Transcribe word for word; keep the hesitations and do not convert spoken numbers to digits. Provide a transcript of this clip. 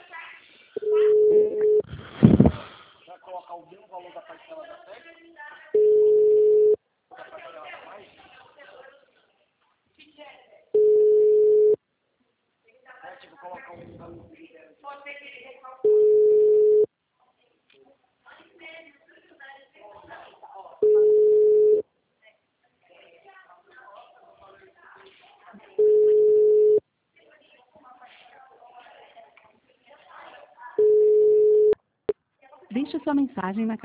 Vai colocar o mesmo valor da parcela da P E C? Da parcela a mais? É, tipo, colocar o valor do Deixe sua mensagem na